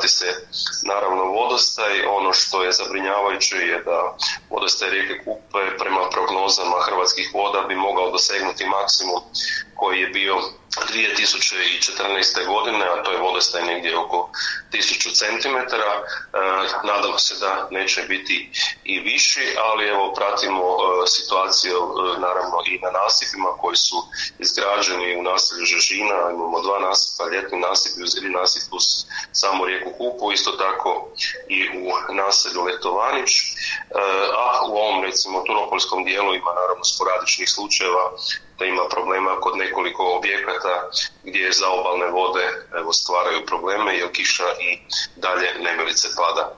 prati se naravno vodostaj. Ono što je zabrinjavajuće je da vodostaj rijeke Kupe prema prognozama Hrvatskih voda bi mogao dosegnuti maksimum koji je bio 2014. godine, a to je vodostaj negdje oko 1000 cm. Nadamo se da neće biti i viši, ali evo pratimo situaciju naravno i na nasipima koji su izgrađeni u naselju Žežina. Imamo 2 nasipa, ljetni nasip i uziri nasip uz samu rijeku Kupu, isto tako i u naselju Letovanić, a u ovom recimo turopoljskom dijelu ima naravno sporadičnih slučajeva da ima problema kod nekoliko objekata gdje zaobalne vode stvaraju probleme jer kiša i dalje nemilice pada.